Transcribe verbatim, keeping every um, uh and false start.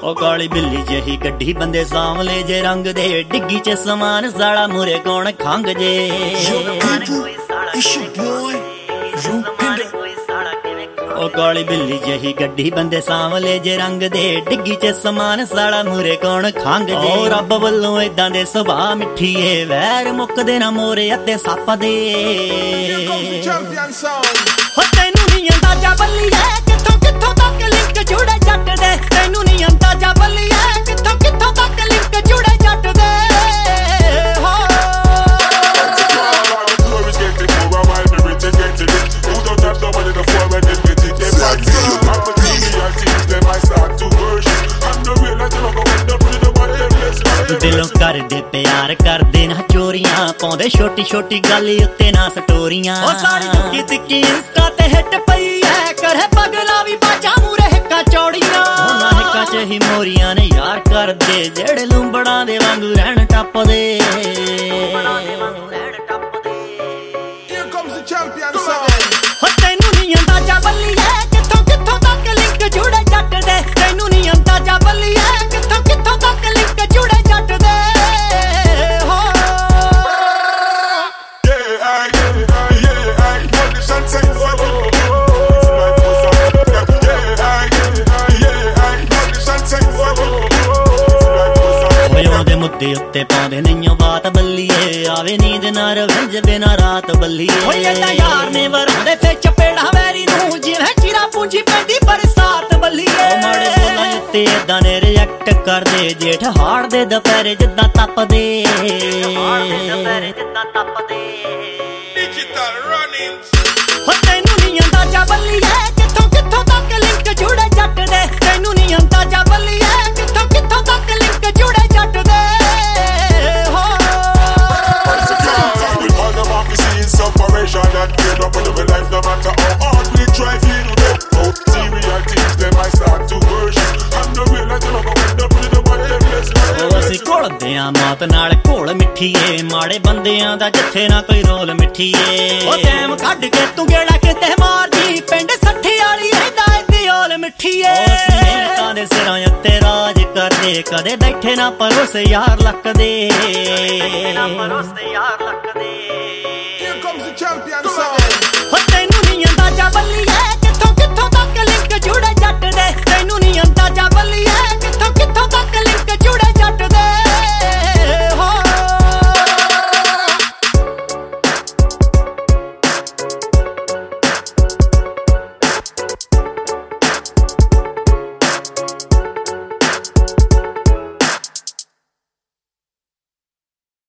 ओ काली बिल्ली जही गड्डी बंदे सांवले जे रंग दे डिग्गी च समान साड़ा मुरे कौन खंग जे ओ काली बिल्ली जही गड्डी बंदे सांवले जे रंग दे डिग्गी च समान साड़ा मुरे कौन खंग जे ओ रब वल्लों इदां दे सुभा मिठीए वैर मुकदे ना मोरे अते सप दे हो तैनू नहीं अंदाजा बल्लीए किथों किथों तक लिंक जुड़े जट दे तैनू नहीं अंदाजा बल्लीए किथों किथों तक लिंक जुड़े जट दे हो दिलों कर दे प्यार कर दे ना चोरियां पाउंदे छोटी छोटी गल उत्ते ना सटोरियां ओ सारी दुखी तिक्की इंस्टा ते हिट पई है करे पगला भी बाजा मूरे हिक्का चौड़ियां ना हिक्का च ही मोरियां ने यार कर दे जेड़े लुंबड़ा दे वांगू रहन टप दे Here comes the champion song हो तैनू नहीं अंदाजा बल्लीए किथों किथों तक लिंक जुड़े जट दे तैनू नहीं अंदाजा बल्लीए किथों किथों तक लिंक जुड़े जट दे हो मुद्दे उत्ते पाउंदे नहीं बात बल्लीए आवे नींद ना रवंज बिना रात बल्लीए ओ ये यार ने वरांदे ते चपेड़ा वैरी नू जिवें चिरा पूंजी पैंदी बरसात बल्लीए ओ माड़े बोलां उत्ते इदां ने रिएक्ट कर दे जेठ हाड़ दे दुपहरे जिद्दां तपदे हाड़ दे दुपहरे जिद्दां तपदे Digital Runnings हो तैनू नहीं अंदाजा बल्लीए किथों किथों तक लिंक जुड़े जट दे तैनू नहीं अंदाजा बल्लीए किथों किथों तक लिंक जुड़े जट दे Separation that came up with life, no matter how hard we try to get out. Serial things, them I start to worship. I'm the real, I tell them I went up with the body endless. ਅਸੀਂ ਘੁਲਦੇ ਆਂ ਮੌਤ ਨਾਲ ਘੋਲ ਮਿੱਠੀਏ ਮਾੜੇ ਬੰਦਿਆਂ ਦਾ ਜਿੱਥੇ ਨਾ ਕੋਈ ਰੋਲ ਮਿੱਠੀਏ ਉਹ ਟਾਈਮ ਕੱਢ ਕੇ ਤੂੰ ਗੇੜਾ ਕਿਤੇ ਮਾਰਦੀ ਪਿੰਡ ਸੱਠੀ ਵਾਲੀ ਰਹਿੰਦਾ ਏਦੀ ਓਲ ਮਿੱਠੀਏ ਮਿਹਨਤਾਂ ਦੇ ਸਿਰਾਂ ਉੱਤੇ ਰਾਜ ਕਰਦੇ ਕਦੇ ਬੈਠੇ ਨਾ ਪਰੋਸੇ ਯਾਰ ਲੱਕਦੇ ਨਾ ਪਰੋਸੇ ਯਾਰ ਲੱਕਦੇ Here comes the champion song ਹੋ ਤੈਨੂੰ ਨਹੀਂ ਅੰਦਾਜ਼ਾ ਬੱਲੀਏ